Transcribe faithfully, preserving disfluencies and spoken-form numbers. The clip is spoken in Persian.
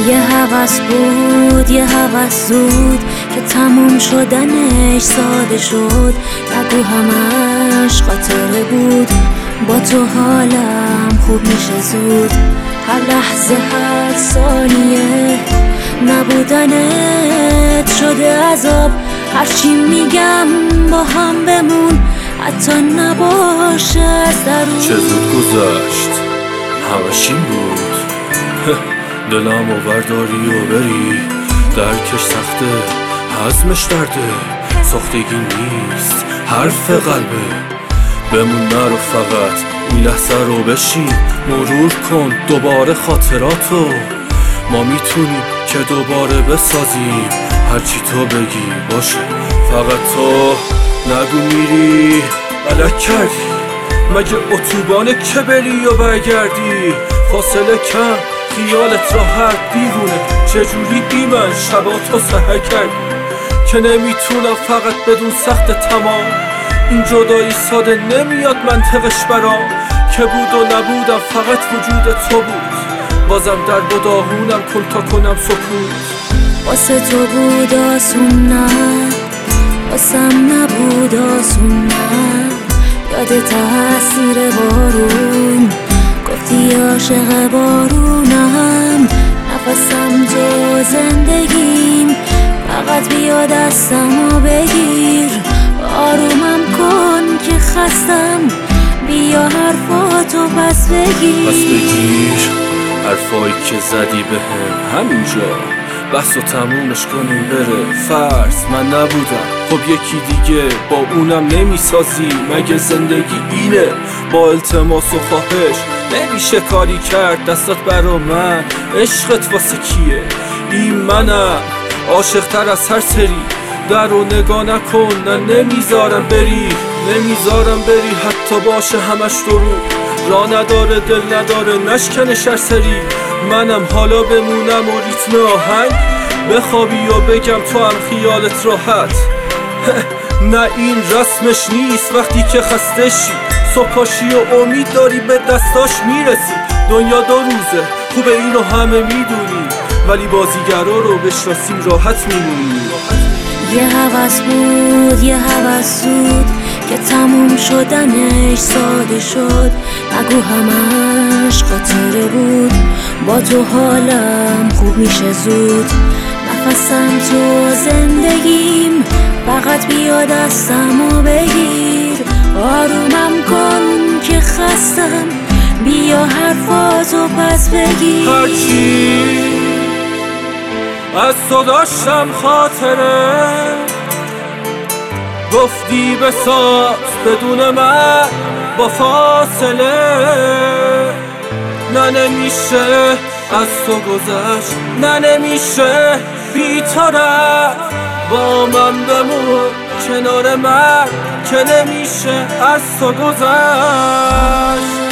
یه هوس بود یه هوس زود که تموم شدنش ساده شد. نگو همش خاطره بود، با تو حالم خوب میشه زود. هر لحظه هر ثانیه نبودنت شده عذاب. هرچی میگم با هم بمون، حتی نباشه از درون. چه زود گذشت همش این بود دلم و برداری و بری، درکش سخته هضمش درده، ساختگی نیست حرف قلبه. بمون نرو فقط این لحظه رو بشین، مرور کن دوباره خاطراتو. ما میتونیم که دوباره بسازیم، هرچی تو بگی باشه، فقط تو نگو میری غلط کردی. مگه اتوبانه که بری و برگردی؟ فاصله کم خیالت راحت دیوونه، چجوری بی من شبا تو سحر کردی؟ که نمیتونم فقط بدون سخت تمام. این جدایی ساده نمیاد منطقش برام، که بود و نبودم فقط وجود تو بود. بازم در بداهونم کن تا کنم سکوت. واسه تو بود آسون نه، واسم نبود آسون نه. یاد تاثیر بارون گفتی عاشق بارونم. نفسم تو زندگیم، فقط بیا دستمو بگیر. آرومم کن که خستم، بیا حرفاتو پس بگیر. پس بگیر حرفایی که زدی بهم همینجا، بحث و تمومش کنیم بره. فرض من نبودم، خب یکی دیگه با اونم نمیسازی. مگه زندگی اینه با التماس و خواهش نمیشه کاری کرد؟ دستات برا من، عشقت واسه کیه؟ این منم عاشق تر از هر سری. در رو نگاه نکن، نه نمیذارم بری، نمیذارم بری حتی باشه همش درو. را نداره دل نداره نشکنه شرسری. منم حالا بمونم و ریتم آهنگ بخوابی و بگم تو هم خیالت راحت. نه این رسمش نیست وقتی که خستشی، صبحاشی و امید داری به دستاش میرسی. دنیا دو روزه خوبه اینو همه میدونی، ولی بازیگرا رو بشناسیم راحت میمونی. یه هوس بود یه هوس زود که تموم شدنش ساده شد. نگو همش خاطره بود، با تو حالم خوب میشه زود. نفسم تو زندگیم، فقط بیا دستمو بگیر. آرومم کن که خستم، بیا حرفاتو پس بگیر. هرچی از تو داشتم خاطره، گفتی بساز بدون من با فاصله. نه نمیشه از تو گذشت، نه نمیشه بی تو رفت. با من بمون کنار من، که نمیشه از تو گذشت.